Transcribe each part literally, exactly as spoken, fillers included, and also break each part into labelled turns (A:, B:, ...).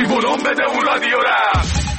A: بلوم بده اون رادیو را.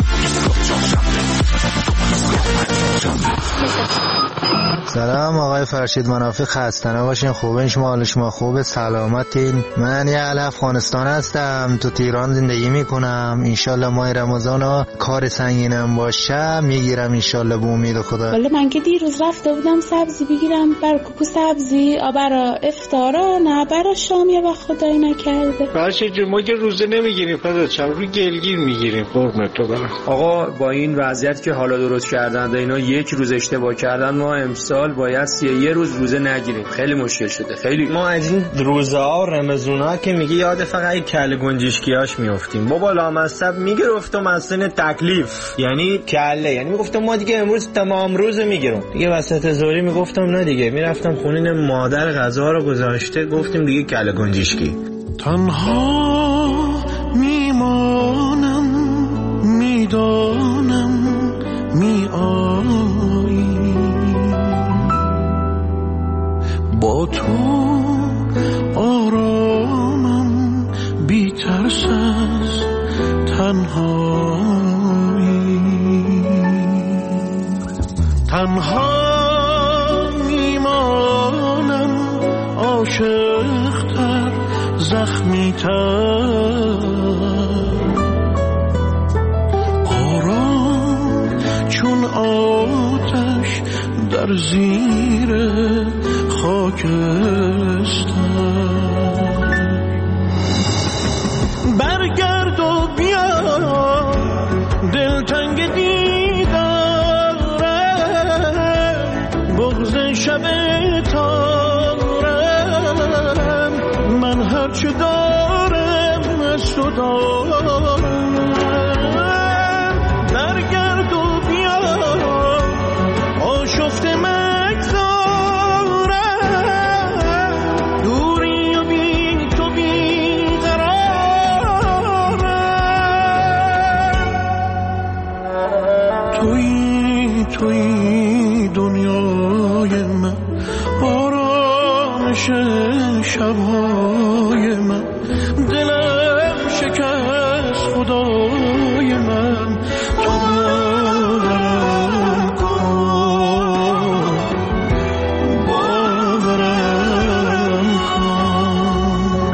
B: سلام آقای فرشید منافی، خسته نباشین. خوبین شما؟ حال شما خوبه؟ سلامتین؟ من یه اهل افغانستان هستم، تو تهران زندگی میکنم. انشالله ماه رمضان ها کار سنگینم باشه میگیرم انشالله به امید خدا.
C: ولی من که دیروز رفته بودم سبزی بگیرم بر کوکو سبزی برای افطارا، نه برای شام، یه وقت خدایی نکرده.
D: فرشید جون ما که روزه نمیگیریم، فقط چند روی گلگیر میگیریم. قربونت تو برم.
E: آقا با این وضعیت که حالا درست کردن اینا یک روز اشتباه کردن، ما امسال باید یه روز روزه نگیریم. خیلی مشکل شده. خیلی ما از این روزه ها رمضان ها که میگه یاد فقط کله گنجشکیاش میافتیم. بابا لامصب میگرفتم از سن تکلیف، یعنی کله، یعنی میگفتم ما دیگه امروز تمام روز میگیرم دیگه. وسط ظهری میگفتم نه دیگه، میرفتم خونین مادر غذا رو گذاشته، گفتیم دیگه کله گنجشکی.
F: تنها میمانم، میدانم میآیی، با تو آرامم، بی ترس از تنهایی. تنها میمانم، عاشق‌تر، زخمی‌تر، آرام چون آتش در زیر خاکستر. برگرد و بیا، دلتنگ دیدارم، بغض شب تارم، من هرچه دارم از تو دارم. برگرد و بیا، آشفته مگذارم، دوری و بی تو بی قرارم. توی توی دنیای من، آرامش شبهای من، دلم شکست خدای من، تو باورم کن، باورم کن.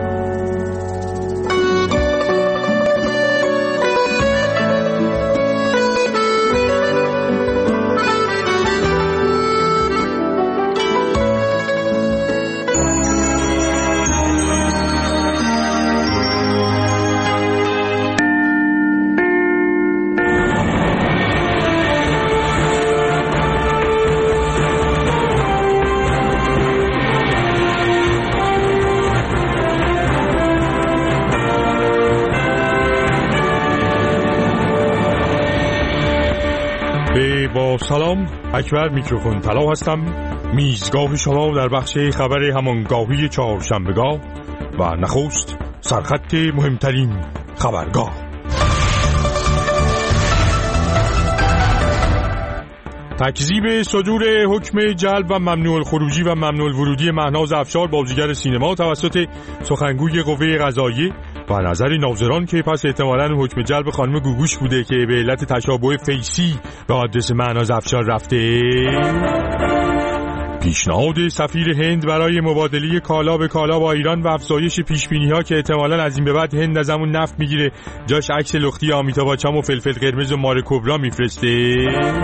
G: با سلام، اکبر میکروفون طلا هستم. میزگاه شما در بخش خبر همانگاهی چهارشنبهگاه و نخست سرخط مهمترین خبرگاه. تکذیب صدور حکم جلب و ممنوع الخروجی و ممنوع الورودی مهناز افشار بازیگر سینما توسط سخنگوی قوه قضاییه و نظر ناظران که پس احتمالاً حکم جلب خانم گوگوش بوده که به علت تشابه فیسی به آدرس مهناز افشار رفته. پیشنهاد سفیر هند برای مبادله کالا به کالا با ایران و افزایش پیشبینی‌ها که احتمالاً از این به بعد هند از همون نفت میگیره، جاش عکس لختی آمیتابھ بچن و فلفل قرمز و مار کبرا میفرسته.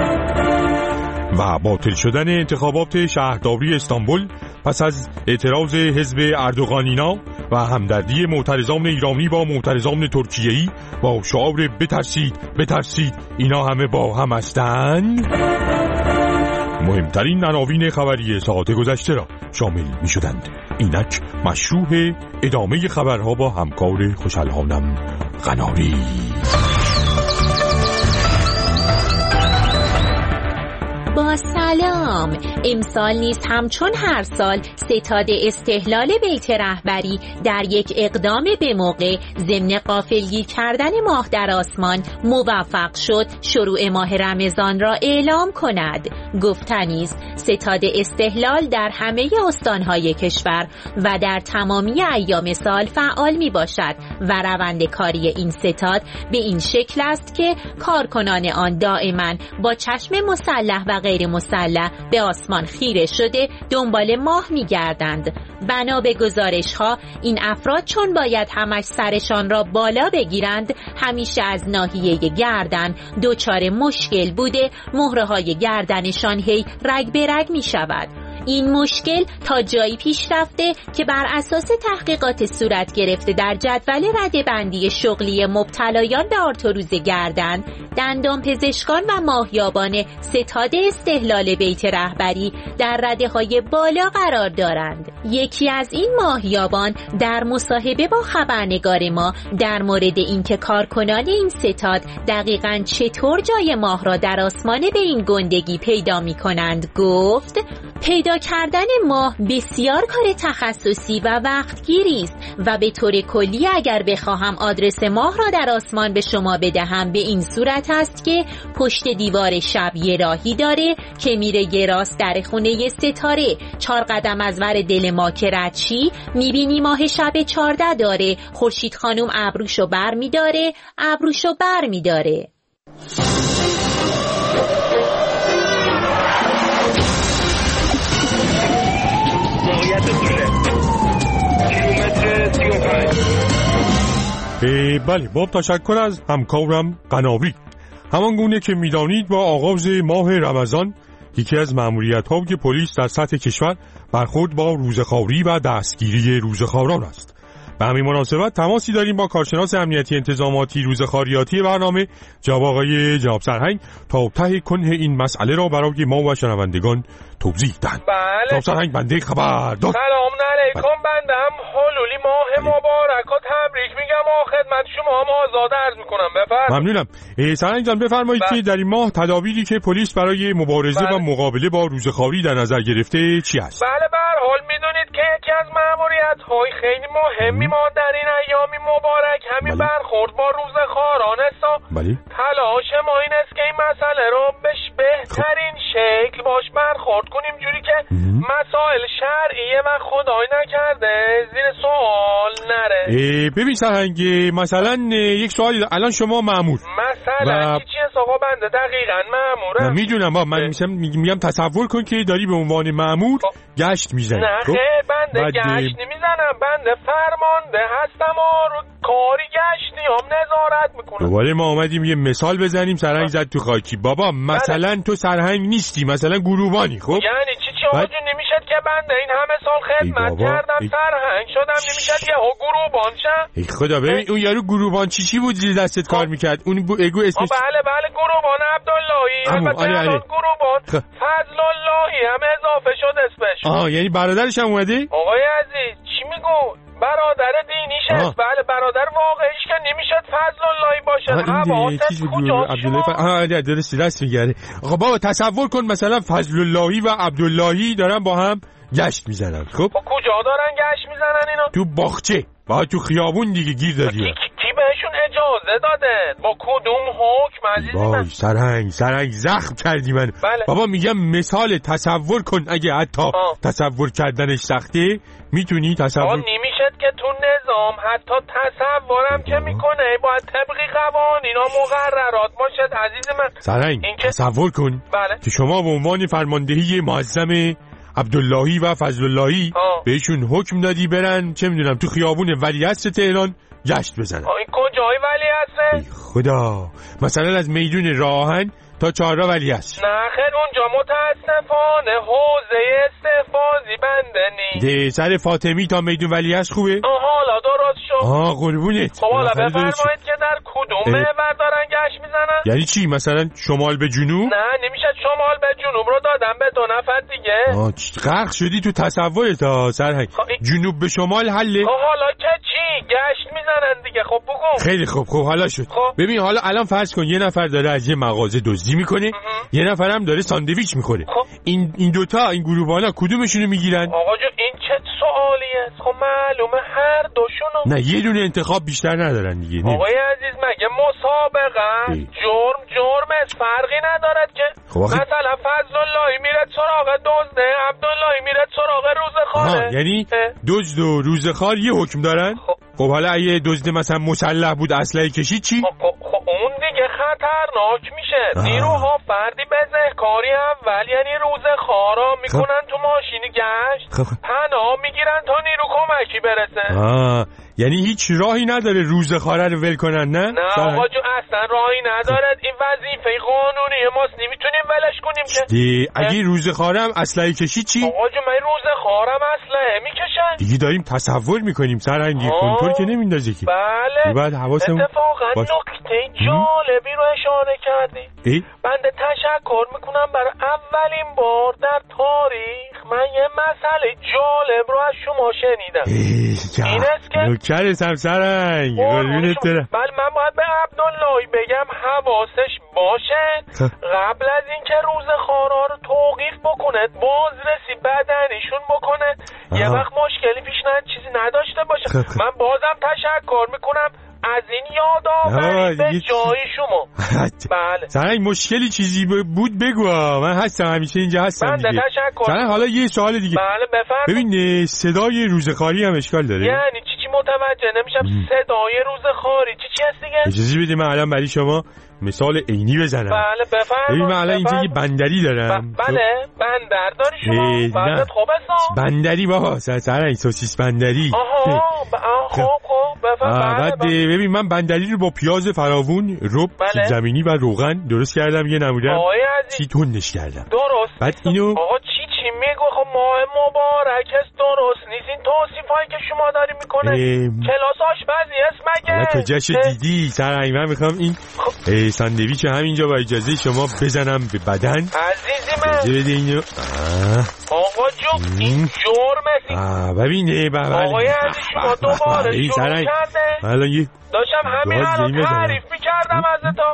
G: و باطل شدن انتخابات شهرداری استانبول پس از اعتراض حزب اردوغانینا و همدردی معترضان ایرانی با معترضان ترکیه‌ای با شعار بترسید بترسید اینا همه با هم هستند، مهمترین عناوین خبری ساعت گذشته را شامل می شدند. اینک مشروع ادامه خبرها با همکار خوشحالانم قناری.
H: با سلام. امسال نیز همچون هر سال ستاد استهلال بیت رهبری در یک اقدام به موقع ضمن غافلگیر کردن ماه در آسمان موفق شد شروع ماه رمضان را اعلام کند. گفتنی است ستاد استهلال در همه استانهای کشور و در تمامی ایام سال فعال می باشد و روند کاری این ستاد به این شکل است که کارکنان آن دائما با چشم مسلح و غیر مسلح به آسمان خیره شده دنبال ماه می گردند. بنا به گزارش ها این افراد چون باید همش سرشان را بالا بگیرند همیشه از ناحیه گردن دچار مشکل بوده مهره های گردنشان هی رگ به رگ می شود. این مشکل تا جایی پیش رفته که بر اساس تحقیقات صورت گرفته در جدول رده‌بندی شغلی مبتلایان به آرتروز گردن دندان پزشکان و ماهیابان ستاد استهلال بیت رهبری در رده‌های بالا قرار دارند. یکی از این ماهیابان در مصاحبه با خبرنگار ما در مورد اینکه کارکنان این ستاد دقیقاً چطور جای ماه را در آسمان به این گندگی پیدا می‌کنند گفت: پیدا کردن ماه بسیار کار تخصصی و وقتگیری است و به طور کلی اگر بخواهم آدرس ماه را در آسمان به شما بدهم به این صورت است که پشت دیوار شب یه راهی داره که میره یه راست در خونه ستاره، چهار قدم از ور دل ما که رد شی میبینی ماه شب چارده داره، خورشید خانم ابروشو بر میداره ابروشو بر میداره.
G: بله با تشکر از همکارم قناوی. همان گونه که میدانید با آغاز ماه رمضان یکی از مأموریت‌ها که پلیس در سطح کشور برخورد با روزخواری و دستگیری روزخواران است. به همین مناسبت تماسی داریم با کارشناس امنیتی انتظاماتی روزخواریاتی برنامه جناب آقای جناب سرهنگ تا ته کنه این مسئله را برای ما و شنوندگان توضیح دهند.
I: بله
G: جناب سرهنگ بنده خبردار.
I: سلام علیکم، بنده هم حلولی ماه مبارک و تبریک میگم و خدمت شما هم آزاد عرض میکنم. بفرمایید.
G: ممنونم. سرهنگ جان بفرمایید که در این ماه تدابیری که پلیس برای مبارزه بله. و مقابله با روزخواری در نظر گرفته چی است؟
I: بله به هر حال میدونید که یکی از مأموریت‌های خیلی مهمی ما در این ایام مبارک همین بله. برخورد با روزخواران است.
G: بله.
I: تلاش ما این است که این مسئله رو به بهترین خب. شکل باش برخورد کنیم جوری که ام. مسائل شرعیه و خدای نکرده زیر سوال نره.
G: ببین سرهنگ مثلا یک سوالی الان شما مأمور
I: مثلا و... چی چیه آقا بنده دقیقاً مأمورم.
G: میدونم با من میگم میگم تصور کن که داری به عنوان مأمور خب. گشت میزنی.
I: نه خب؟ بنده بعد... گشت نمیزنم، بنده فرمانده هستم و رو کاری گشتی هم نظارت میکنم.
G: دوباره ما اومدیم یه مثال بزنیم سرهنگ زد تو خاکی. بابا مثلا بله. تو سرهنگ نیستی، مثلا گروبانی. خب
I: یعنی چی چی بعد... نمیشد که بنده این همه سال خدمت کردم ای... سرهنگ شدم نمیشد یه ها گروبان شم.
G: ای خدا ببین اون یارو گروبان چی چی بود زیر دستت کار میکرد؟ اون اگو اسمش
I: بله بله گروبان عبداللهی البته
G: آره آره.
I: گروبان خ... فضل اللهی هم اضافه شد اسمش.
G: آها یعنی برادرش هم اومده؟
I: آقای عزیز چی میگو؟ برادر دینیش است. بله برادر واقعیش که نمیشد فضل اللهی باشه.
G: حواسش کجاست شما؟ آها درستی راست میگه. آقا بابا تصور کن مثلا فضل اللهی و عبداللهی دارن با هم گشت میزنن. خب
I: کجا دارن گشت میزنن اینا؟
G: تو باغچه با تو خیابون دیگه گیر دادی.
I: کی بهشون اجازه داده؟ با کدوم حکم عزیزی من؟
G: وای سرهنگ سرهنگ زخم کردی من.
I: بله.
G: بابا میگم مثال تصور کن اگه حتی آه. تصور کردنش سخته میتونی تصور
I: نمیشد که تو نظام حتی تصورم که میکنه باید طبقی قوانین و مقررات باشد عزیز من.
G: سرهنگ تصور کن
I: بله.
G: که شما به عنوان فرماندهی معظم عبداللهی و فضل اللهی بهشون حکم دادی برن چه میدونم تو خیابون ولیعصر تهران گشت بزنن.
I: این کجای ولیعصر؟
G: خدا مثلا از میدون راهن تا چهارراه ولیعصر.
I: نه خیر اونجا متاسفانه حوزه استحفاظی بنده نیست.
G: ده سر فاطمی تا میدون ولیعصر خوبه؟
I: حالا درست شد.
G: آه قربونت.
I: خب حالا بفرمایید که در کدوم محور دارن گشت میزنن؟
G: یعنی چی مثلا شمال به جنوب؟
I: نه نمیشه شمال به جنوب رو دادم به دو نفر دیگه.
G: آه غرق شدی تو تصورت ها سرهنگ. جنوب به شمال حله؟
I: حالا که چی؟ گشت میزنن دیگه. خب بگو.
G: خیلی خوب خب حالا شد.
I: خب.
G: ببین حالا الان فرض کن یه نفر داره از یه مغازه دزدی میکنه، یه نفر هم داره ساندویچ میخوره.
I: خب.
G: این این دوتا این گروه‌ها کدومشونو میگیرن؟
I: آقا جو این چه سوالیه؟ خب معلومه هر دوشونو.
G: نه یه دونه انتخاب بیشتر ندارن دیگه.
I: آقای عزیز مگه مسابقه جرم جرم از فرقی ندارد که؟ خب مثلا فضل اللهی میره سراغ دزده، عبداللهی میره سراغ روزخواره.
G: یعنی دزد و روزخوار یه حکم دارن؟ خب, خب حالا اگه دزد مثلا مسلح بود اسلحه کشید چی؟
I: خب, خب اون دیگه خطرناک میشه. نیروها فردی بزهکاری اول یعنی روزخوارا میکنن خب. تو ماشینی گشت خب. پناه میگیرن تا نیرو کمکی برسه.
G: آه. یعنی هیچ راهی نداره روزخواره رو ول کنن نه؟
I: نه آقا جو اصلا راهی نداره. این وظیفه قانونی ماست، نمیتونیم ولش کنیم که.
G: دی اگه روزخواره هم اسلحه کشید چی؟
I: آقا جو من روزخوارم اسلحه میکشن.
G: دیگه داریم تصور میکنیم سرهنگی کنترل که نمیندازه که.
I: بله
G: بعد حواسمون
I: اتفاقا
G: باش...
I: نکته جالبی رو اشاره کردی.
G: ای؟
I: بنده تشکر میکنم برای اولین بار در تاریخ من یه مسئله جالب رو از شما شنیدم. این است که
G: نوکر سمسرنگ قربونت برم.
I: بله من باید به عبداللهی بگم حواسش باشه قبل از اینکه روزخوارا رو توقیف بکنه بازرسی بدنیشون بکنه آه. یه وقت مشکلی پیش نه چیزی نداشته باشه. من بازم تشکر میکنم از این یادآوری به جای شما. بله
G: سرنگ مشکلی چیزی بود بگو، من هستم همیشه اینجا هستم دیگه.
I: بنده تشکر.
G: سرنگ حالا یه سوال دیگه.
I: بله بفرمایید.
G: ببین صدای روزخواری هم اشکال داره.
I: یعنی چی چی متوجه نمیشم. صدای روزخواری چی چی هست دیگه؟
G: اجازه بدید من الان برای شما مثال عینی بزنم.
I: بله بفرمایید.
G: ببین من الان اینجا یه بندری دارم.
I: ب... بله بندر داری شما؟ بله خوبه سا.
G: بندری بابا سرنگ سوسیس بندری.
I: آها خب خب بفرمایید.
G: بعد ببین من بندری رو با پیاز فراوون، رب،
I: بله.
G: زمینی و روغن درست کردم یه نمودم.
I: آقای عزیز
G: چی تندش کردم.
I: درست.
G: بعد اینو
I: آقا چی چی میگو؟ خب ماه مبارک است درست نیست این توصیفایی که شما داری میکنه. ام... کلاس آشپزی است مگه؟
G: حالا کجاش دیدی سرنگ؟ من میخوام این خب. ساندویچ همینجا با اجازه شما بزنم به بدن.
I: عزیزی من
G: اجازه بده اینو.
I: آقا جو این جرمه.
G: آه ببینه ببینه.
I: آقای عزیز شما دوباره شروع کرده.
G: حالا یه
I: داشتم همین الان تعریف میکردم از تا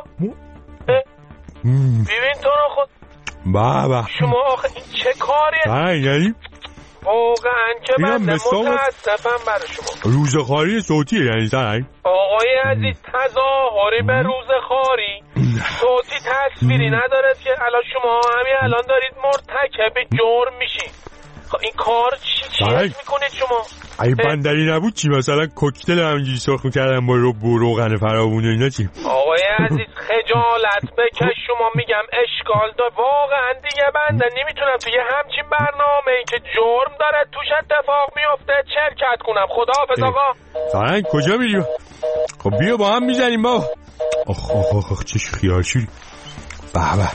I: ببین تو رو خود
G: بابا
I: شما آخه این چه کاریه؟
G: سرنگ یعنی
I: واقعا که من متاسفم برای شما.
G: روزخواری صوتیه یعنی سرنگ؟
I: آقای عزیز تظاهری به روزخواری صوتی تصویری نداره که الان شما همین الان دارید مرتکب جرم میشین. خب این کار چی چی میکنید شما؟
G: اگه بندری نبود چی؟ مثلا کوکتل همینجوری سرخ میکردن با رو روغن فراوون و اینا چی؟
I: آقای عزیز خجالت بکش شما میگم اشکال داره واقعا دیگه. بنده نمیتونم توی همچین برنامه ای که جرم داره توش اتفاق میفته شرکت کنم. خداحافظ آقا.
G: سرنگ کجا میری؟ خب بیا با هم میزنیم با. آخ آخ آخ چه خیال شوری. به به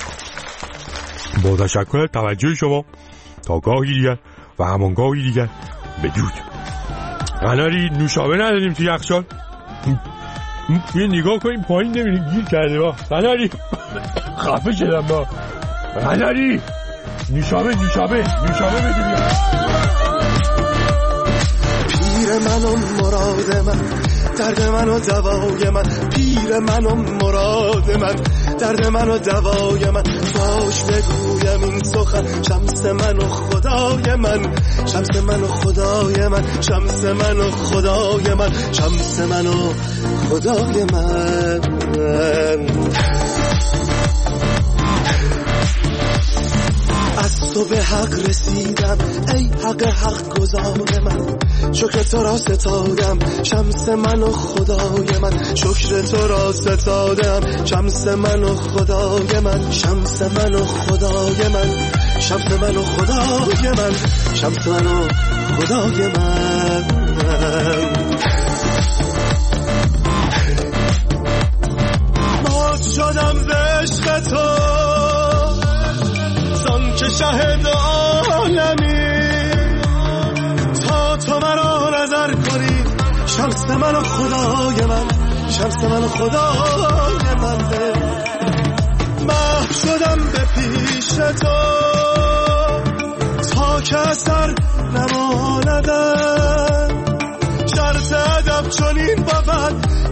G: با تشکر توجه شما. تا گاهی دیگر و همان گاهی دیگر بدرود. قناری نوشابه نداریم توی یخچال؟ یه نگاه کنیم پایین نمیریم گیر کرده با قناری. خفه شدم با قناری. نوشابه نوشابه نوشابه بدیم.
F: پیر من و مراد من درد من و دوای من. پیر من و مراد من درد من و دوای من. باش بگویم این سخن شمس من و خدای من. شمس من و خدای من. شمس من و خدای من. شمس من و خدای من. از تو به حق رسیدم ای حق حق گزار من. شکر تو را ستادم شمس من و خدای من. شکر تو را ستادم شمس من و خدای من. شمس من و خدای من. شمس من و خدای من. شمس من و خدای من. باز شدم ز عشق تو زان که شهد عالمی. تا تو مرا نظر کنی شمس من و خدای من. شمس من و خدای من. محو شدم به پیش تو تا که اثر نماندم. شرط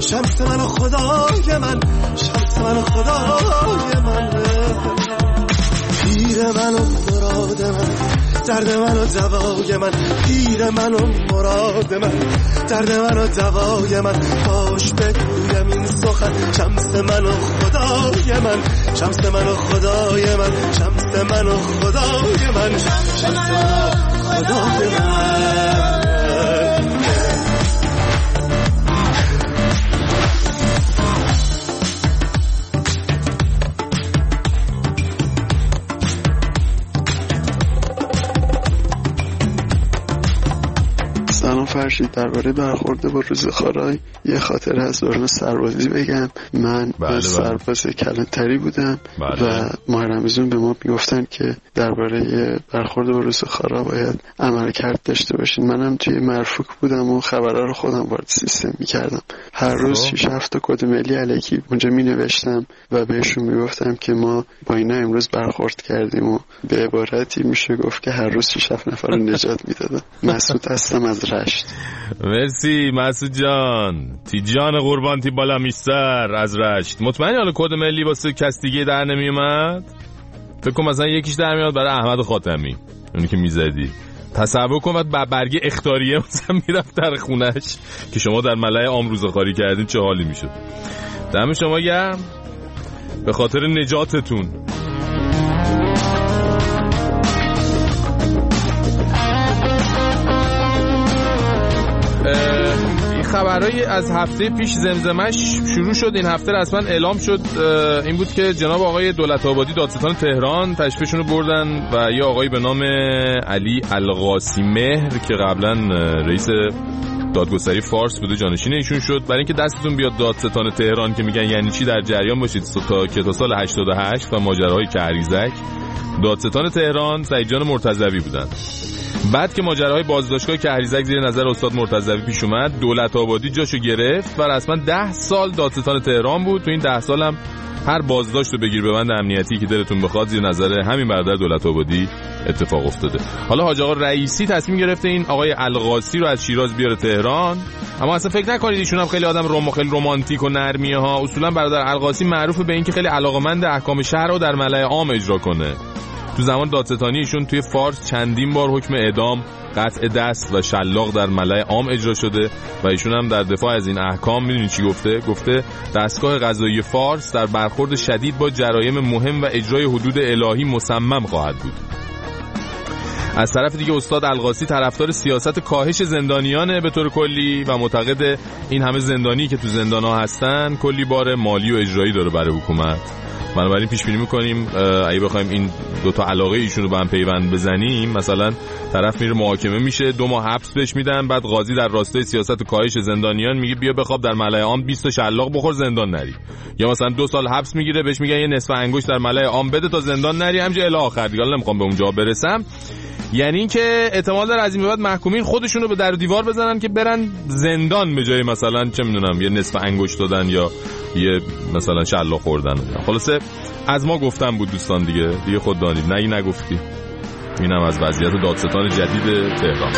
F: شمس من و خدای من، شمس من و خدای من، پیر من و مراد من، درد من و دوای من، پیر من و مراد من، درد من و دوای من. باش بگویم این سخن، شمس من و خدای من، شمس من و خدای من، شمس من و خدای من، شمس من و خدای من.
J: سلام فرشید، درباره برخورد با روزخارای یه خاطره از دوران سربازی بگم. من بله سرباز کلانتری بودم بله. و ماه رمضان به ما میگفتن که درباره برخورد با روزخارا باید عملکرد داشته باشین. منم توی مرفوک بودم و خبرها رو خودم وارد سیستم میکردم. هر روز شش هفت تا کد ملی الکی اونجا مینوشتم و بهشون میگفتم که ما با اینا امروز برخورد کردیم و به عبارتی میشه گفت که هر روز شش هفت نفر رو نجات میدادم. مسعود هستم از رشت.
G: مرسی مسعود جان. تی جان قربان تی بالا میستر از رشت. مطمئنی حالا کد ملی واسه کس دیگه در نمیومد؟ فکر کنم مثلا یکیش در میاد برای احمد خاتمی، اونی که میزدی. تصور کن بعد برگه اخطاریه مثلا میرفت در خونش که شما در ملأ عام روزخواری کردین، چه حالی میشد. دم شما گرم به خاطر نجاتتون. این خبرهای از هفته پیش زمزمش شروع شد، این هفته رسما اعلام شد. این بود که جناب آقای دولت آبادی دادستان تهران تشریفشون رو بردن و یه آقایی به نام علی القاسی مهر که قبلا رئیس دادگستری فارس بوده جانشین ایشون شد. برای اینکه دستتون بیاد دادستان تهران که میگن یعنی چی در جریان باشید تا که تا سال هشتاد و هشت و ماجراهای کهریزک، دادستان تهران سعید جان مرتضوی بودن. بعد که ماجراهای بازداشتگاه کهریزک زیر نظر استاد مرتضوی پیش اومد، دولت آبادی جاشو گرفت و رسما ده سال دادستان تهران بود. تو این ده سال هم هر بازداشت رو بگیر ببند امنیتی که دلتون بخواد زیر نظر همین برادر دولت آبادی اتفاق افتاده. حالا حاج آقا رئیسی تصمیم گرفته این آقای القاسی رو از شیراز بیاره تهران، اما اصلا فکر نکنید ایشون هم خیلی آدم روم خیلی رمانتیک و نرمیه ها. اصولا برادر القاسی معروفه به اینکه خیلی علاقه‌مند احکام شهر رو در ملأ عام اجرا کنه. تو زمان دادستانی ایشون توی فارس چندین بار حکم اعدام، قطع دست و شلاق در ملأ عام اجرا شده و ایشون هم در دفاع از این احکام میدونید چی گفته؟ گفته دستگاه قضایی فارس در برخورد شدید با جرایم مهم و اجرای حدود الهی مصمم خواهد بود. از طرف دیگه استاد القاسی طرفدار سیاست کاهش زندانیانه به طور کلی و معتقد این همه زندانی که تو زندان‌ها هستن کلی بار مالی و اجرایی داره برای حکومت. بنابراین پیش بینی می‌کنیم اگه بخوایم این دو تا علاقه ایشون رو به هم پیوند بزنیم، مثلا طرف میره محاکمه میشه، دو ماه حبس بهش میدن، بعد قاضی در راستای سیاست کاهش زندانیان میگه بیا بخواب در ملأ عام بیست تا شلاق بخور زندان نری، یا مثلا دو سال حبس میگیره بهش میگن یه نصف انگشت در ملأ عام بده تا زندان نری، همینجوری الی آخر دیگه. حالا نمیخوام به اونجا برسم. یعنی اینکه احتمال داره از این بعد محکومین خودشونو به در و دیوار بزنن که برن زندان به جای مثلا چه میدونم یه نصف انگشت دادن یا یه مثلا شلاق خوردن. خلاصه از ما گفتم بود دوستان، دیگه دیگه خود دانید، نه نگفتی. اینم از وضعیت دادستان جدید تهران.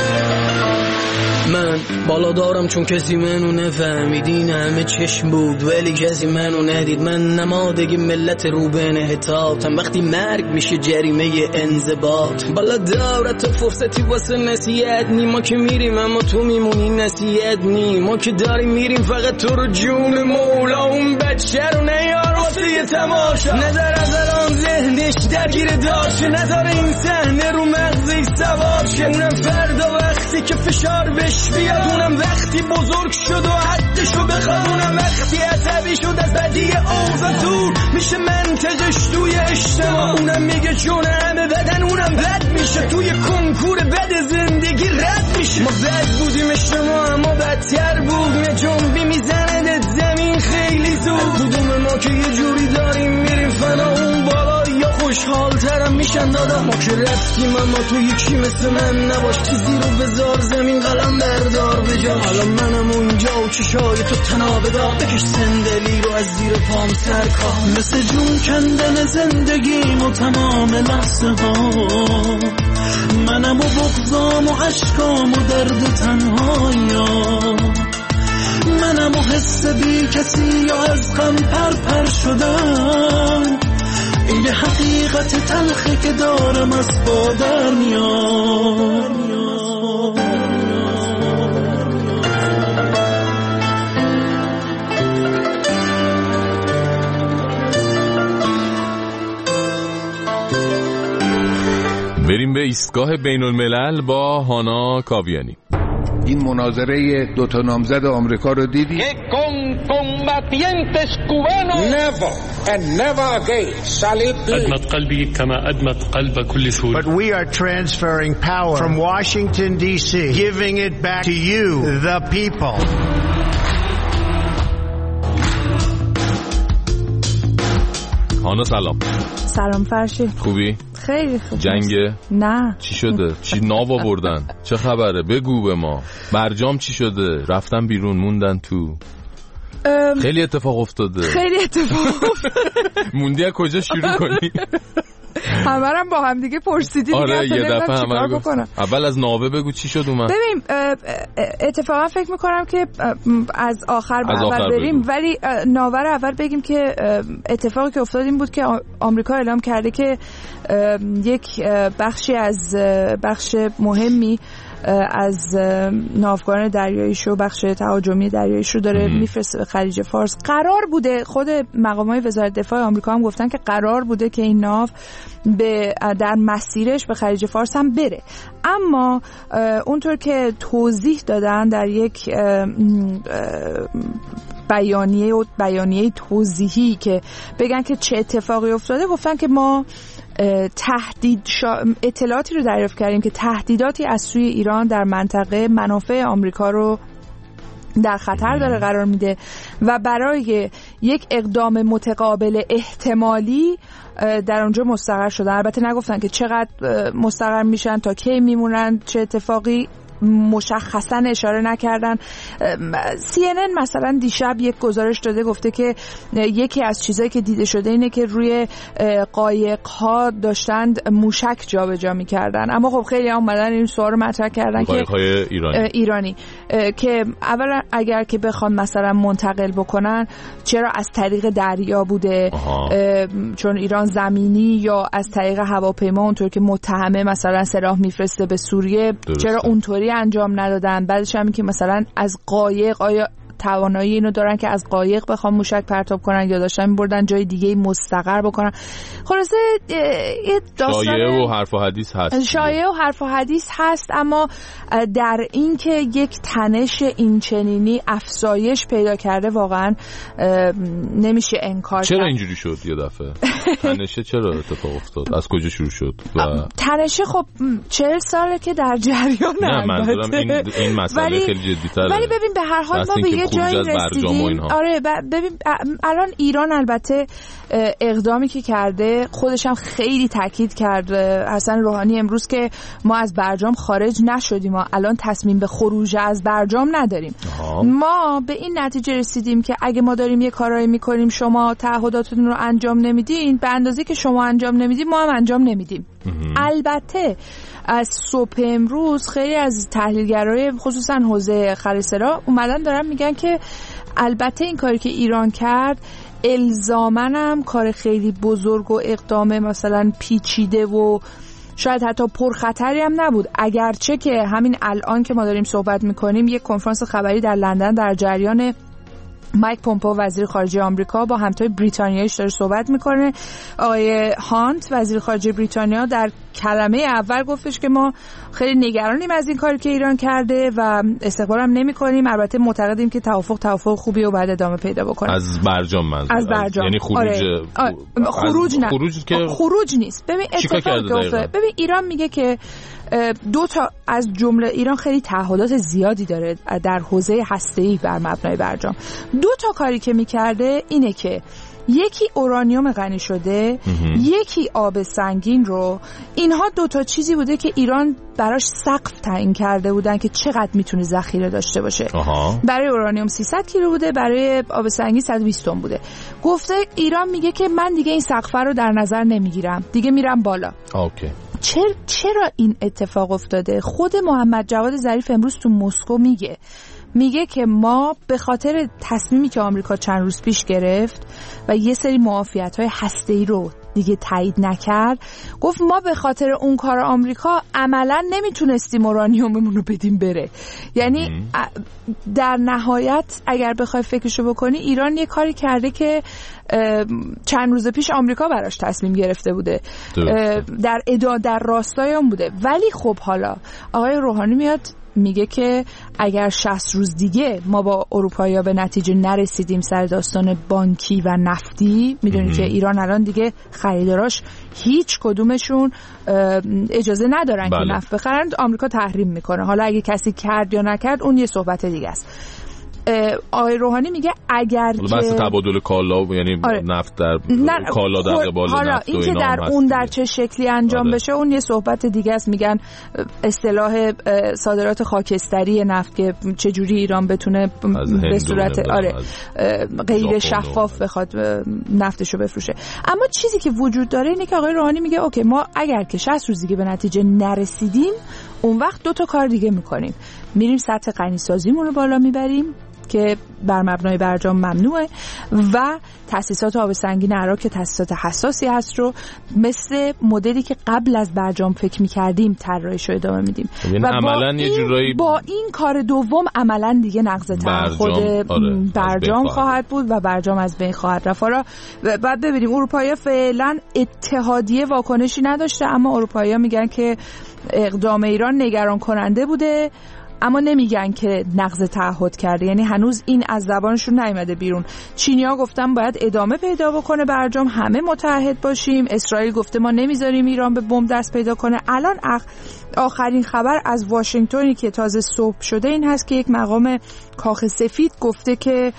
K: من بالا دارم چون کسی منو نفهمیدین، همه چشم بود ولی کسی منو ندید. من نمادگی ملت روبن حتاتم، وقتی مرگ میشه جریمه انضباط. بالا دارت فرصتی واسه نصیحت نی، ما که میریم اما تو میمونی نصیحت نی. ما که داریم میریم فقط تو رو جون مولا، اون بچه رو نیار واسه یه تماشا. نظر از الان ذهنش درگیر داشته، نظر این صحنه رو مغزی سوار شه. اونم فردا وقتی که فشار بش بیاد، اونم وقتی بزرگ شد و حدشو بخواد، اونم وقتی عصبی شد از بدی اوضاع دور میشه منطقش توی اجتماع. اونم میگه چون همه بدن اونم بد میشه، توی کنکور بد زندگی رد میشه. ما بد بودیم اجتماع اما بدتر بود، یه جنبی میزنه زمین خیلی زود. کدوم ما که یه جوری داریم میریم فنا، اون بالا یا خوشحال ترم میشن دادا. ما که رفتیم اما تو یکی مثل من نباش، چیزی رو بذار زمین قلم بردار بجا. حالا منم اونجا و چشای تو تنابه دار، بکش صندلی رو از زیر پام سر کار.
L: مثل جون کندن زندگیم و تمام لحظه ها، منم و بغضام و عشقام و درد تنهایی، منم و حس بی کسی یا از غم پر پر شدن. این حقیقت تلخی که دارم از با در میاد.
M: بریم به ایستگاه بین الملل با هانا کاویانی.
N: این مناظره دو تا نامزد آمریکا رو دیدی؟
O: که con combatientes cubanos
P: never and never again shall it be.
Q: أدمت قلبي كما أدمت قلب كل سوري.
R: But we are transferring power from Washington D C, giving it back to you, the people.
M: هانا سلام.
S: سلام فرشید.
M: خوبی؟
S: خیلی خوب.
M: جنگه؟
S: نه.
M: چی شده؟ چی ناو آوردن؟ چه خبره؟ بگو به ما. برجام چی شده؟ رفتن بیرون موندن تو. ام... خیلی اتفاق افتاده.
S: خیلی اتفاق افتاده.
M: موندی از کجا شروع کنی؟
S: همرم با هم دیگه پرسیدیم.
M: آره یه دفعه همه بکنم. اول از ناوه بگو چی شد اومد.
S: ببین اتفاقا فکر میکنم که از آخر به اول بریم، ولی ناوه رو اول بگیم که اتفاقی که افتاد این بود که آمریکا اعلام کرده که یک بخشی از بخش مهمی از ناوگان دریاییش و بخش تهاجمی دریاییش رو داره میفرسته به خلیج فارس. قرار بوده، خود مقامات وزارت دفاع آمریکا هم گفتن که قرار بوده که این ناو به در مسیرش به خلیج فارس هم بره، اما اونطور که توضیح دادن در یک بیانیه و بیانیه توضیحی که بگن که چه اتفاقی افتاده، گفتن که ما تهدید شا... اطلاعاتی رو دریافت کردیم که تهدیداتی از سوی ایران در منطقه منافع آمریکا رو در خطر داره قرار میده و برای یک اقدام متقابل احتمالی در اونجا مستقر شدن. البته نگفتن که چقدر مستقر میشن، تا کی میمونن، چه اتفاقی مشخصا اشاره نکردن. سی ان ان مثلا دیشب یک گزارش داده، گفته که یکی از چیزایی که دیده شده اینه که روی قایق‌ها داشتند موشک جابجا می‌کردن، اما خب خیلی هم اومدن این سوال رو مطرح کردن که
M: قایق‌های ایرانی
S: ایرانی که اولا اگر که بخوان مثلا منتقل بکنن چرا از طریق دریا بوده، چون ایران زمینی، یا از طریق هواپیما اونطور که متهمه مثلا سلاح میفرسته به سوریه، درسته. چرا اونطوری انجام ندادن؟ بعدش هم که مثلا از قایق آیا توانایی اینو دارن که از قایق بخوام موشک پرتاب کنن یا داشتن می‌بردن جای دیگه مستقر بکنن؟ خلاصه یه داستان
M: شایعه و حرف و حدیث هست،
S: شایعه و حرف و حدیث هست، اما در این که یک تنش این چنینی افزایش پیدا کرده واقعا نمیشه انکار کرد.
M: چرا اینجوری شد یه دفعه؟ تنشه چرا اتفاق افتاد؟ از کجا شروع شد؟ و
S: تنشه خب چهل ساله که در جریان.
M: نه منظورم این این مسئله
S: ولی
M: خیلی جدی‌تره.
S: ولی ببین به هر حال ما به یه جایی رسیدیم. آره ببین الان ایران البته اقدامی که کرده خودش هم خیلی تاکید کرد حسن روحانی امروز که ما از برجام خارج نشدیم، ما الان تصمیم به خروج از برجام نداریم. آه. ما به این نتیجه رسیدیم که اگه ما داریم یه کارایی میکنیم شما تعهداتتون رو انجام نمیدین، به اندازه که شما انجام نمیدین ما هم انجام نمیدیم. البته از صبح امروز خیلی از تحلیلگرای خصوصا حوزه خرسرا اومدن دارن میگن که البته این کاری که ایران کرد الزاماً هم کار خیلی بزرگ و اقدام مثلا پیچیده و شاید حتی پرخطری هم نبود، اگرچه که همین الان که ما داریم صحبت میکنیم یک کنفرانس خبری در لندن در جریان مایک پومپئو وزیر خارجه آمریکا با همتای بریتانیاییش داره صحبت میکنه. آقای هانت وزیر خارجه بریتانیا در کلمه اول گفتش که ما خیلی نگرانیم از این کاری که ایران کرده و استقبالم نمی‌کنیم، البته معتقدیم که توافق توافق خوبی و بعد ادامه پیدا بکنه.
M: از برجام منظور
S: از برجام
M: یعنی خروج
S: آره. آره. خروج نه
M: خروج که
S: خروج نیست. ببین اتفاقی که افتاد، ببین ایران میگه که دو تا از جمله ایران خیلی تعهدات زیادی داره در حوزه هسته‌ای بر مبنای برجام. دو تا کاری که میکرده اینه که یکی اورانیوم غنی شده، یکی آب سنگین رو. اینها دو تا چیزی بوده که ایران براش سقف تعیین کرده بودن که چقدر میتونه ذخیره داشته باشه. آها. برای اورانیوم سیصد کیلو بوده، برای آب سنگین صد و بیست تن بوده. گفته ایران میگه که من دیگه این سقف رو در نظر نمیگیرم، دیگه میرم بالا.
M: اوکی.
S: چرا چرا این اتفاق افتاده؟ خود محمد جواد ظریف امروز تو مسکو میگه میگه که ما به خاطر تصمیمی که آمریکا چند روز پیش گرفت و یه سری معافیت‌های هسته‌ای رو دیگه تایید نکرد، گفت ما به خاطر اون کار آمریکا عملاً نمیتونستیم اورانیوممون رو بدیم بره. یعنی در نهایت اگر بخوای فکرشو بکنی، ایران یه کاری کرده که چند روز پیش آمریکا براش تصمیم گرفته بوده، در ادا در راستای اون بوده. ولی خب حالا آقای روحانی میاد میگه که اگر شصت روز دیگه ما با اروپایی‌ها به نتیجه نرسیدیم سر داستان بانکی و نفتی، میدونی که ایران الان دیگه خریداراش هیچ کدومشون اجازه ندارن بله. که نفت بخرن، آمریکا تحریم میکنه. حالا اگه کسی کرد یا نکرد اون یه صحبت دیگه است. آقای روحانی میگه اگر که
M: بحث تبادل کالا، یعنی آره. نفت در کالا در قبال نفت و
S: این که در اون در چه شکلی انجام آره. بشه اون یه صحبت دیگه است. میگن اصطلاح صادرات خاکستری نفت که چه جوری ایران بتونه به صورت آره غیر شفاف بخواد نفتشو بفروشه. اما چیزی که وجود داره اینه که آقای روحانی میگه اوکی ما اگر که شصت روز دیگه به نتیجه نرسیدیم، اون وقت دو تا کار دیگه میکنیم. میریم سطح غنیسازیمون رو بالا میبریم که بر مبنای برجام ممنوعه و تأسیسات آب سنگین عراق که تأسیسات حساسی هست رو مثل مدلی که قبل از برجام فکر می‌کردیم طراحیش رو ادامه میدیم.
M: و عملاً یه جورایی
S: با این کار دوم عملاً دیگه نقض تعهد آره. برجام خواهد بود و برجام از بین خواهد رفت. حالا بعد ببینیم اروپایی‌ها فعلاً اتحادیه واکنشی نداشته، اما اروپایی‌ها میگن که اقدام ایران نگران کننده بوده، اما نمیگن که نقض تعهد کرده. یعنی هنوز این از زبانشون نیامده بیرون. چینی‌ها گفتن باید ادامه پیدا بکنه برجام، همه متحد باشیم. اسرائیل گفته ما نمیذاریم ایران به بمب دست پیدا کنه. الان آخرین خبر از واشنگتنی که تازه صبح شده این هست که یک مقام کاخ سفید گفته که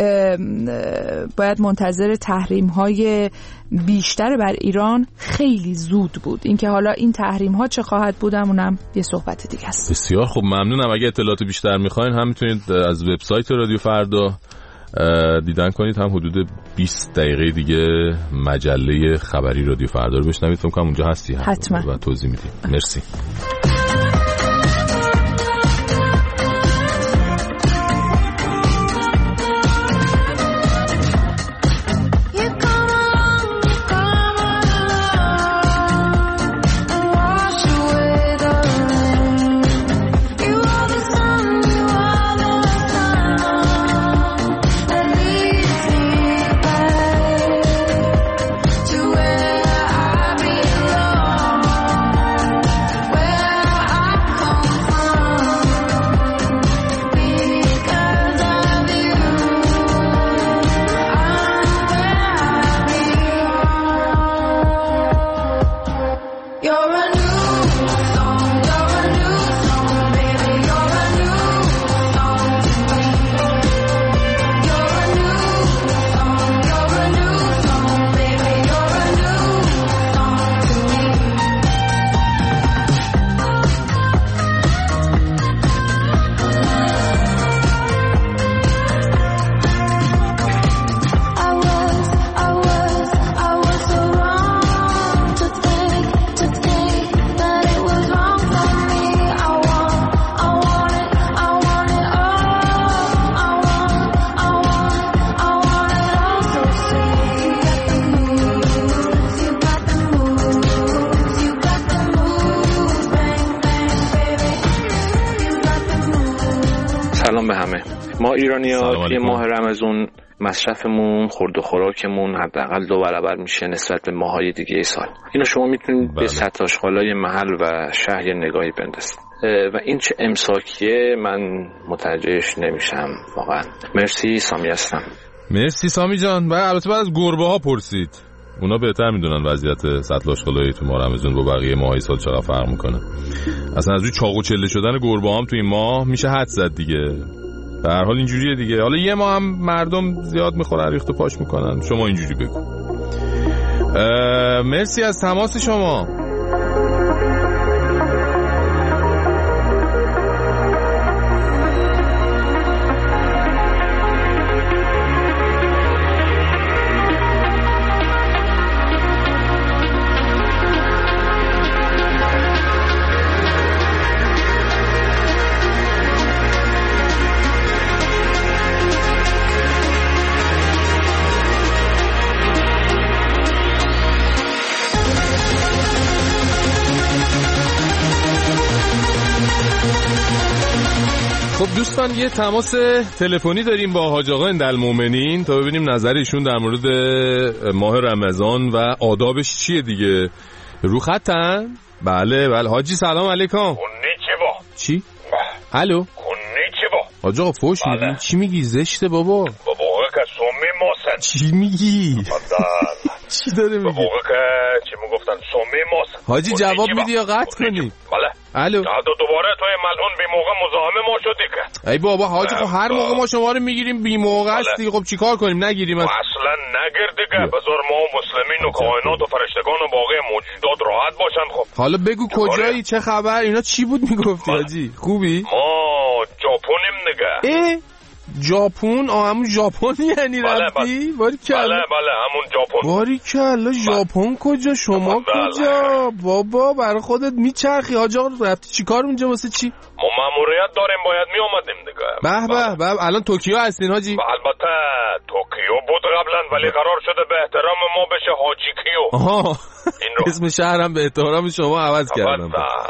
S: باید منتظر تحریم‌های بیشتر بر ایران خیلی زود بود. اینکه حالا این تحریم‌ها چه خواهد بود اونم یه صحبت دیگه است.
M: بسیار خوب، ممنونم. اگه اطلاعات بیشتر می‌خواین هم میتونید از وبسایت رادیو فردا دیدن کنید، هم حدود بیست دقیقه دیگه مجله خبری رادیو فردا رو بشنوید. فکر کنم اونجا هستی
S: حتما
M: و توضیح میدیم. مرسی.
T: سلام به همه. ما ایرانی‌ها توی ماه رمضان مصرفمون، خورد و خوراکمون حداقل دو برابر میشه نسبت به ماهای دیگه ای سال. اینو شما میتونید به سطح آشغالای محل و شهر نگاهی بندازید و این چه امساکیه من متوجهش نمیشم واقعا. مرسی، سامی هستم.
M: مرسی سامی جان. و البته بعد از گربه ها پرسید، اونا بهتر میدونن وضعیت سطل آشغالای تو ماه رمضان با بقیه ماهای سال چقدر فرق میکنه. اصلا از روی چاق و چله شدن گربه هم تو این ماه میشه حد زد دیگه. به هر حال اینجوریه دیگه. حالا یه ماه هم مردم زیاد میخورن ریخت و پاش میکنن، شما اینجوری بگو. مرسی از تماس شما. دوستان یه تماس تلفنی داریم با حاج آقا اندالمومنین تا ببینیم نظر ایشون در مورد ماه رمضان و آدابش چیه دیگه. رو خطن؟ بله بله حاجی سلام علیکم.
A: کنیچوا.
M: چی؟ الو
A: کنیچوا.
M: حاج آقا فوش بله. میگی چی میگی زشته بابا.
A: بابا که سومی ماسن.
M: چی میگی؟ چی داره میگی؟
A: بابا که چی میگفتن سومی ماسن.
M: حاجی جواب میدی یا قطع کنی؟
A: بله.
M: الو
A: دوباره توی ملعون بی موقع مزاحم ما شدی که.
M: ای بابا حاجی خب هر موقع ما شما رو میگیریم بی موقع است دیگه. خب چیکار کنیم نگیریم؟
A: اصلا نگیر دیگه. بذار ما مسلمین و کائنات و فرشتگان و باقی موجودات راحت باشن. خب
M: حالا بگو کجایی چه خبر اینا چی بود میگفتی حاجی؟ خوبی؟
A: ما ژاپنیم دیگه.
M: ای ژاپن آ همون ژاپن یعنی
A: بله
M: رفتی؟
A: بله بله بله همون ژاپن.
M: باری کلا ژاپن کجا شما بله. کجا بابا برای خودت میچرخی حاج آقا رفتی چیکار اونجا واسه چی؟
A: ما ماموریت داریم باید می اومدیم دیگه.
M: به به به الان توکیو هستین حاجی؟
A: البته توکیو بود قبلا ولی قرار شده به احترام ما بشه حاجی کیو.
M: آها اسم شهرم به احترام شما عوض کردم.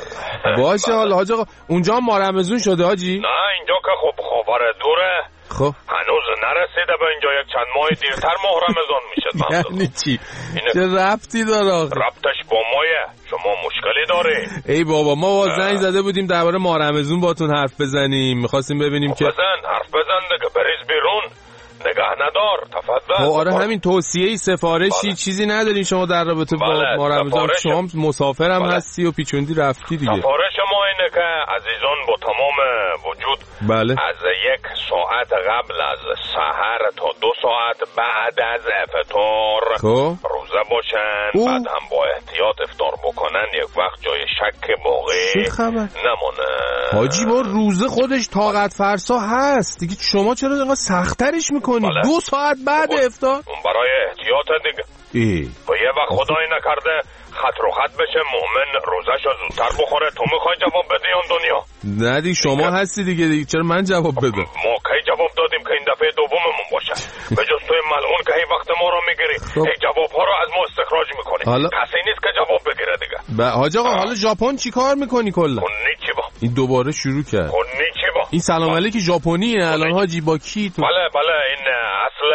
M: باشه حالا حاج آقا اونجا ماه رمضان شده حاجی؟
A: نه اینجا که خب خبر دوره.
M: خب
A: هنوز نرسیده به اینجا یک چند ماه دیرتر ماه رمضان میشه.
M: یعنی چی؟ چه ربطی داره آخه؟
A: ربطش با مایه. شما مشکلی داری؟
M: ای بابا ما با زنگ زده بودیم درباره ماه رمضان باتون حرف بزنیم. می‌خواستیم ببینیم که
A: بزن حرف بزن دیگه بریز بیرون. نگاه ندار تفضل.
M: خب آره همین توصیه‌ای سفارشی بله. چیزی ندارین شما در رابطه با بله. ماه رمضان؟ شما مسافرم بله. هستی و پیچوندی رفتی دیگه.
A: سفارش ما اینه که عزیزان با تمام وجود
M: بله.
A: از یک ساعت قبل از سحر تا دو ساعت بعد از افطار روزه باشن. او. بعد هم با احتیاط افطار بکنن یک وقت جای شک باقی نمونه.
M: حاجی با روزه خودش طاقت فرسا هست دیگه شما چرا اینقدر سخت‌ترش میکنی؟ بله. دو ساعت بعد افطار
A: اون برای احتیاط دیگه.
M: ای
A: و یه وقت خدایی نکرده خط رو خط بشه مؤمن روزشو زودتر بخوره. تو میخوای جواب بدی اون دنیا؟
M: نه دیگه شما دیگه. هستی دیگه دیگه چرا من جواب بدم؟
A: ما کی جواب دادیم که این دفعه دوممون باشه؟ به جز توی ملعون که هی وقت ما رو میگیری هی جواب ها رو از ما استخراج میکنی.
M: حالا...
A: کسی نیست که جواب بگیره دیگه.
M: با حاج آقا حالا ژاپن چیکار میکنی کلا؟
A: کنیچیوا.
M: این دوباره شروع کرد.
A: کنیچیوا.
M: این سلام علیکی ژاپنیه الان حاجی با کی تو؟
A: بله بله این اصل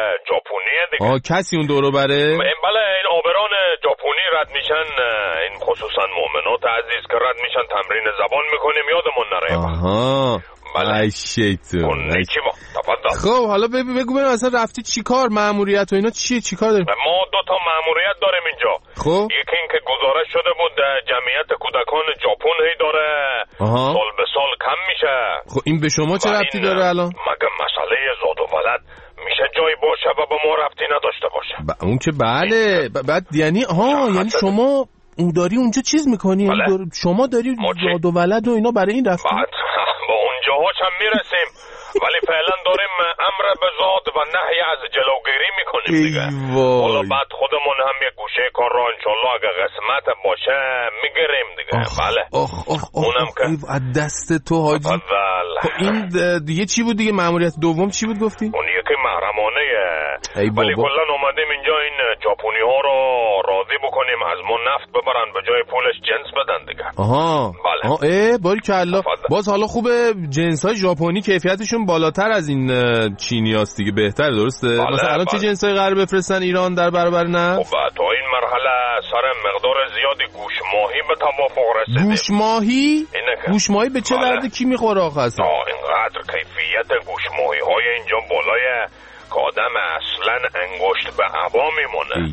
A: ژاپنیه دیگه.
M: آها کسی اون دورو بره؟
A: بله این آبران ژاپنی رد میشن. این خصوصا مؤمنات عزیز که رد میشن تمرین زبان میکنیم یادمون نره.
M: آها
A: بله
M: ای شیطون.
A: کنیچیوا. تفضل.
M: خب حالا بگو بگو ببین اصلا رفتی چیکار ماموریت و اینا چیه چیکار داری؟
A: ما دو تا ماموریت داریم اینجا.
M: خب
A: یکی این که گزارش شده بود جمعیت کودکان ژاپن هی داره
M: آها.
A: سال به سال کم میشه.
M: خب این به شما چه ربطی داره الان؟
A: مگه مسئله زاد و ولد میشه جایی باشه و به ما ربطی نداشته باشه؟
M: ب... اون که بله ب... بعد یعنی ها یعنی شما اون داری اونجا چیز میکنی بله. دار... شما داری زاد و ولد و اینا برای این رفتی؟
A: بعد با اونجاهاش هم میرسیم ولی فعلا داریم امر به زاد و نهی از جلوگیری میکنیم دیگه. حالا بعد خودمون هم یک گوشه کار را انشالله اگه قسمت باشه میگیریم دیگه. بله
M: آخ آخ آخ اونم که از دست تو حاجی. خب این دیگه چی بود دیگه ماموریت دوم چی بود گفتی؟
A: اون یکی محرمانه ولی کلا اومدیم اینجا این ژاپنی ها رو راضی بکنیم از ما نفت ببرن به جای پولش جنس بدن دیگه.
M: آها
A: بله.
M: آها اه باریکلا. باز حالا خوبه جنس های ژاپنی کیفیتشون بالاتر از این چینیاست دیگه بهتر درسته؟
A: بله.
M: مثلا الان
A: بله.
M: چه جنسایی قرار بفرستن ایران در برابر نه؟
A: خب تا این مرحله سر مقدار زیادی گوش ماهی به توافق رسیدیم.
M: گوش ماهی؟ گوش ماهی به چه
A: بله.
M: درد کی میخوره آخه اصلا؟
A: اینقدر کیفیت گوش ماهی های اینجا بالای که آدم اصلا انگشت به عبا میمونه.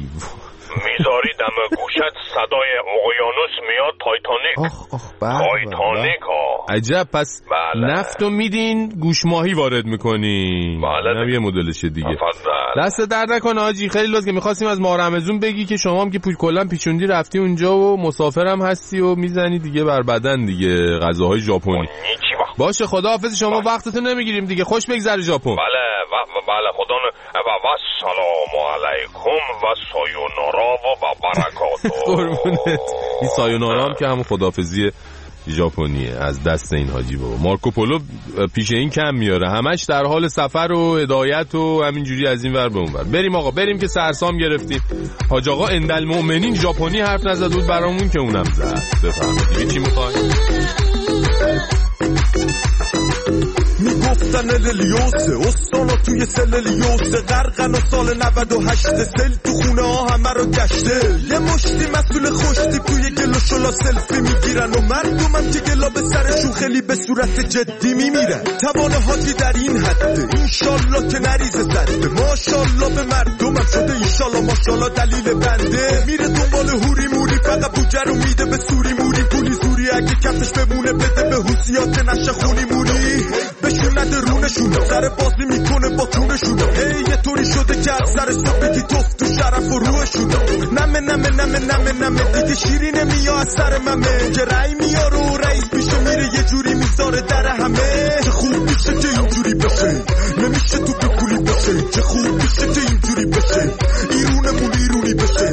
A: میذاری دم گوشت صدای اقیانوس میاد. تایتانیک.
M: آخ آخ بله
A: تایتانیک ها.
M: عجب پس
A: بله.
M: نفتو میدین گوش ماهی وارد میکنی.
A: بله
M: اینم یه مدلشه دیگه.
A: افضل.
M: دست درد نکنه حاجی خیلی لطفا. میخواستیم از ماه رمضان بگی که شما هم که پول کلا پیچوندی رفتی اونجا و مسافرم هستی و میزنی دیگه بر بدن دیگه غذاهای ژاپنی. باشه خداحافظ شما. وقتتون نمیگیریم دیگه. خوش بگذره ژاپن.
A: بله و بله خدا و سلام علیکم و سایونارا و برکاتو.
M: قربونت. این سایونارا هم که همون خداحافظی ژاپنیه از دست این حاجی بابا. مارکوپولو پیش این کم میاره همش در حال سفر و هدایت و همینجوری از این ور به اون ور. بریم آقا بریم که سرسام گرفتیم. حاج آقا اندالمومنین ژاپنی حرف نزد بود برامون که اونم زد. بفرمایید دیگه چی میخوای؟
F: گفتن الیوسه استانا توی سللیوسه غرقن و سال نود و هشت سل تو خونه ها همه رو گشته یه مشتی مسئول خوشتی توی گل و شلا سلفی میگیرن و مردمم که گلا به سرشون خیلی به صورت جدی میمیرن توان حاجی در این حده اینشالله که نریزه زده ماشالله به مردمم شده اینشالله ماشالله دلیل بنده میره دنبال هوری موری فقط بوجه رو میده به سوری موری پولی زوری اگه کفش بمونه بده به حوثیات نشه خونی موری بهشون نده رونشون سر بازی میکنه با تونشون هی یه طوری شده که از سر صبح بگی توف تو شرف و روحشون نمه نمه نمه نمه نمه دیگه شیرینه میا از سر ممه که رای میاره و رئیس میشه میره یه جوری میذاره در همه چه خوب میشه که اینجوری بشه نمیشه تو بکولی بشه چه خوب میشه که اینجوری بشه ایرونمون ایرونی بشه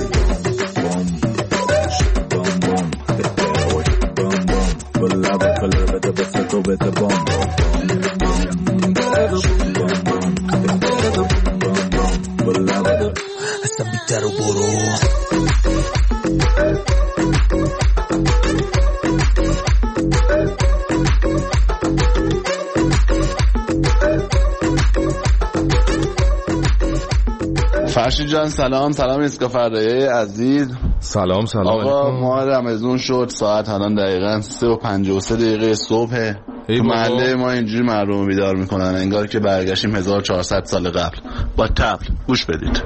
F: اصلا بیتر و برو
U: فرشید جان سلام سلام اسکافردایی عزیز
M: سلام سلام
U: آقا ما رمضون شد ساعت الان دقیقاً سه و پنجاه و سه دقیقه صبح تو محله ما اینجوری مردم بیدار میکنن انگار که برگشتیم هزار و چهارصد سال قبل با طبل گوش بدید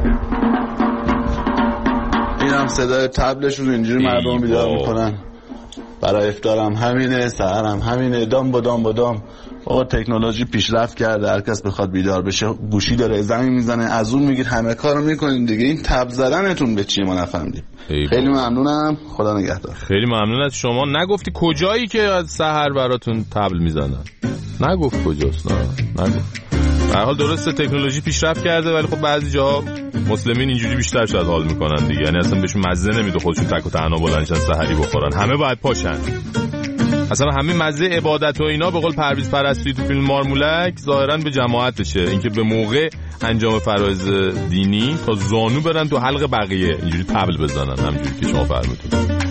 U: این هم صدای طبلشون اینجوری مردم بیدار میکنن برای افطارم همینه سحرم همینه دام با دام با دام آقا تکنولوژی پیشرفت کرده هر کس بخواد بیدار بشه گوشی داره زنگ میزنه از اون میگید همه کارو میکنین دیگه این تب زدنتون به چی ما نفهمیدیم خیلی ممنونم خدا نگهدار
M: خیلی ممنون از شما نگفتی کجایی که از سحر براتون تبل میزنن نگفت کجاست نه نگفت به هر حال درسته تکنولوژی پیشرفت کرده ولی خب بعضی جاها مسلمین اینجوری بیشتر شاید حال میکنن دیگه یعنی اصلا بهشون مزه نمیده خودشون تک و تنها بلندشن سحری بخورن همه باید پاشن اصلا همین مزه عبادت و اینا به قول پرویز پرستویی تو فیلم مارمولک ظاهرا به جماعتشه اینکه به موقع انجام فرایض دینی تا زانو برن تو حلق بقیه اینجوری طبل بزنن همینجوری که شما فرمودید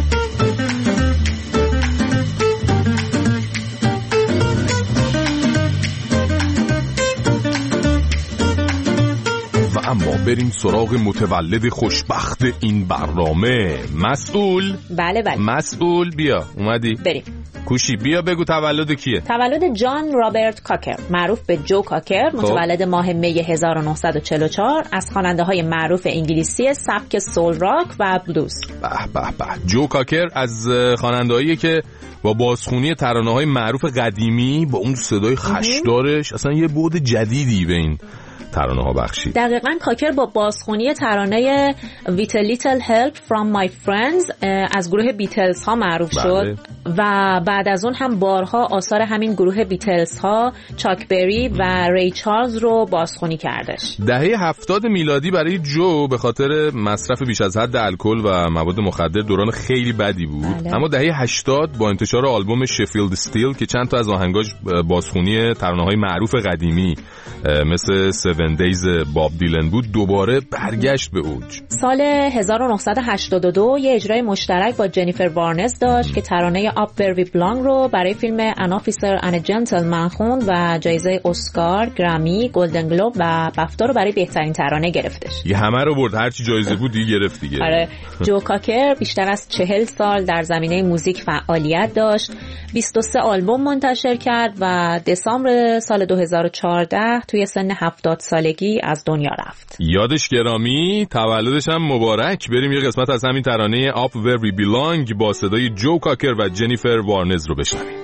M: اما بریم سراغ متولد خوشبخت این برنامه مسئول
H: بله بله
M: مسئول بیا اومدی
H: بریم
M: کوشی بیا بگو تولد کیه
H: تولد جان رابرت کاکر معروف به جو کاکر متولد ماه می هزار و نهصد و چهل و چهار از خواننده های معروف انگلیسی سبک سول راک و بلوز
M: به به به جو کاکر از خواننده‌هایی که با بازخوانی ترانه‌های معروف قدیمی با اون صدای خشدارش اصلا یه بعد جدیدی به این ترانه ها بخشید.
H: دقیقاً کاکر با بازخوانی ترانه With a Little Help From My Friends از گروه بیتلز ها معروف بله. شد و بعد از اون هم بارها آثار همین گروه بیتلز ها چاک بری و ری چارلز رو بازخوانی کردش.
M: دهه هفتاد میلادی برای جو به خاطر مصرف بیش از حد الکل و مواد مخدر دوران خیلی بدی بود بله. اما دهه هشتاد با انتشار آلبوم شفیلد استیل که چند تا از آهنگاش بازخوانی ترانه های معروف قدیمی مثل سیون دیز باب دیلن بود دوباره برگشت به اوج.
H: سال هزار و نهصد و هشتاد و دو یه اجرای مشترک با جنیفر وارنز داشت که ترانه آپ ور وی بلانگ رو برای فیلم ان آفیسر ان جنتلمن خوند و جایزه اسکار، گرمی، گلدن گلوب و بفتا رو برای بهترین ترانه گرفتش.
M: یه همه رو برد هرچی جایزه بود دیگه گرفت دیگه.
H: آره جو کاکر بیشتر از چهل سال در زمینه موزیک فعالیت داشت. بیست و سه آلبوم منتشر کرد و دسامبر سال دو هزار و چهارده توی سن هفتاد سالگی از دنیا رفت.
M: یادش گرامی، تولدش هم مبارک. بریم یه قسمت از همین ترانه آپ ور وی بیلانگ با صدای جو کاکر و جنیفر وارنز رو بشنویم.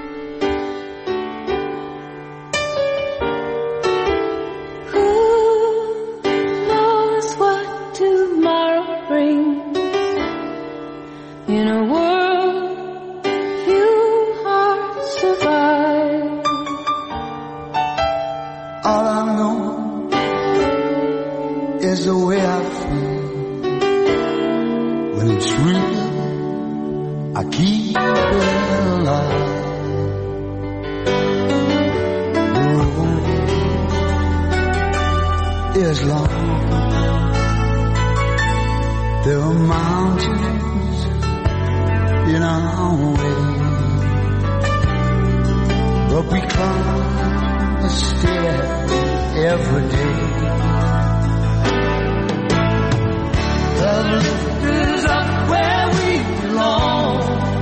V: is the way I feel. When it's real, I keep it alive. The road is long. There are mountains in our way, but we climb every day. The lift is up where we belong,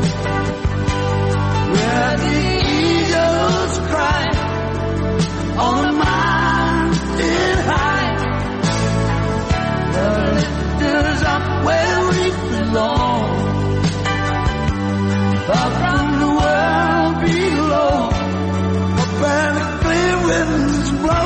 V: where the eagles cry on a mountain high. The lift is up where we belong, far from the world below, up where the clear winds blow.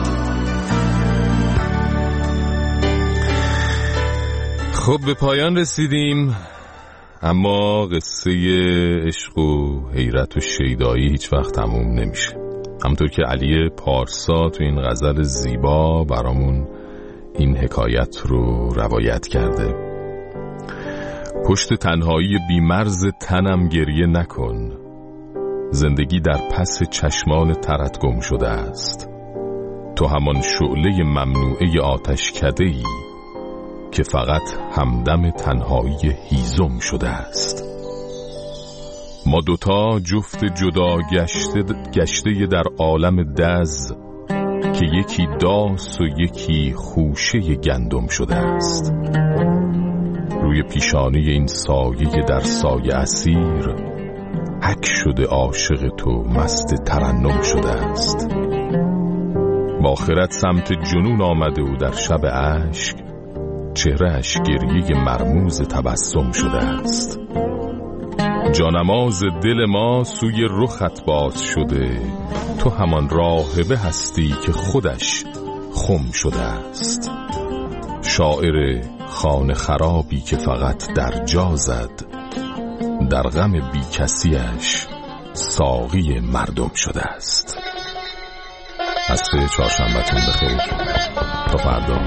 M: خب به پایان رسیدیم، اما قصه عشق و حیرت و شیدایی هیچ وقت تموم نمیشه. همونطور که علی پارسا تو این غزل زیبا برامون این حکایت رو روایت کرده. پشت تنهایی بیمرز تنم گریه نکن، زندگی در پس چشمان ترت گم شده است. تو همان شعله ممنوعه آتش کده‌ای که فقط همدم تنهایی هیزم شده است. ما دوتا جفت جدا گشته, گشته در عالم دز که یکی داس و یکی خوشه گندم شده است. روی پیشانی این سایه در سایه اسیر، حک شده عاشق تو مست ترنم شده است. با آخرت سمت جنون آمده و در شب اشک، چهرهش گریه مرموز تبسم شده است. جانماز دل ما سوی رخت باز شده، تو همان راهبه هستی که خودش خم شده است. شاعر خانه خرابی که فقط در جا زد، در غم بی کسیش ساقی مردم شده است. عصر چهارشنبه‌تون بخیر، تا فردا.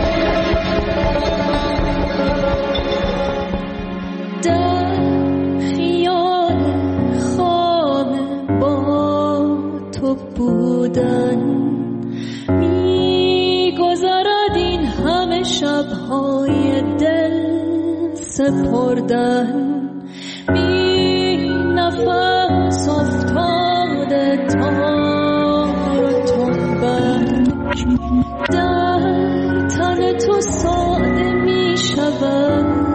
B: در خیال خام با تو بودن، میگذرد این همه شبهای دل سپردن. بی نفس افتاده تار و تنبک، در تن تو ساده می شود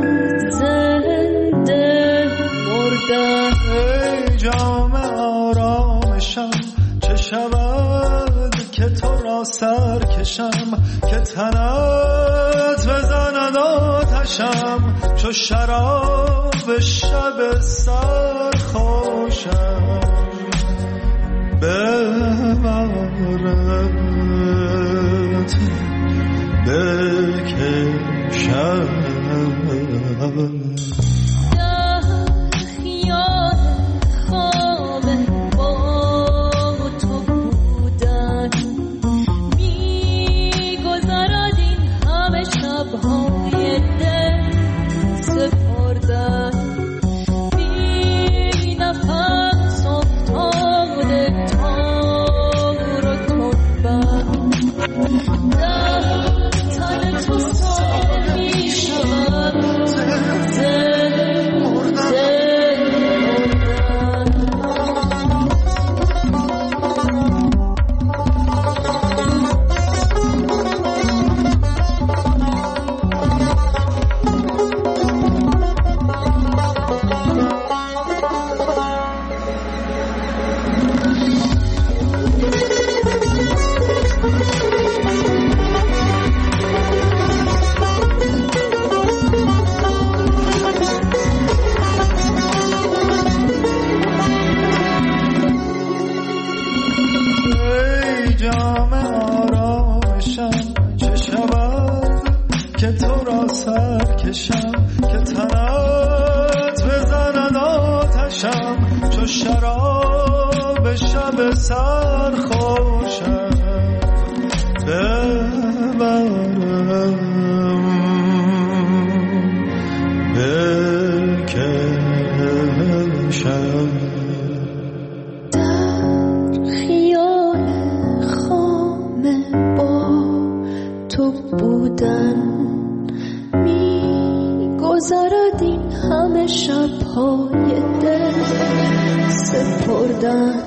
B: زنده مردن.
L: ای جام آرامشم، چه شود که تو را سر کشم، که تنت بزند آتشم، چو شراب شب سرخوشم. ببرد بکشم.
B: گذرد این همه شبهای دل سپردن.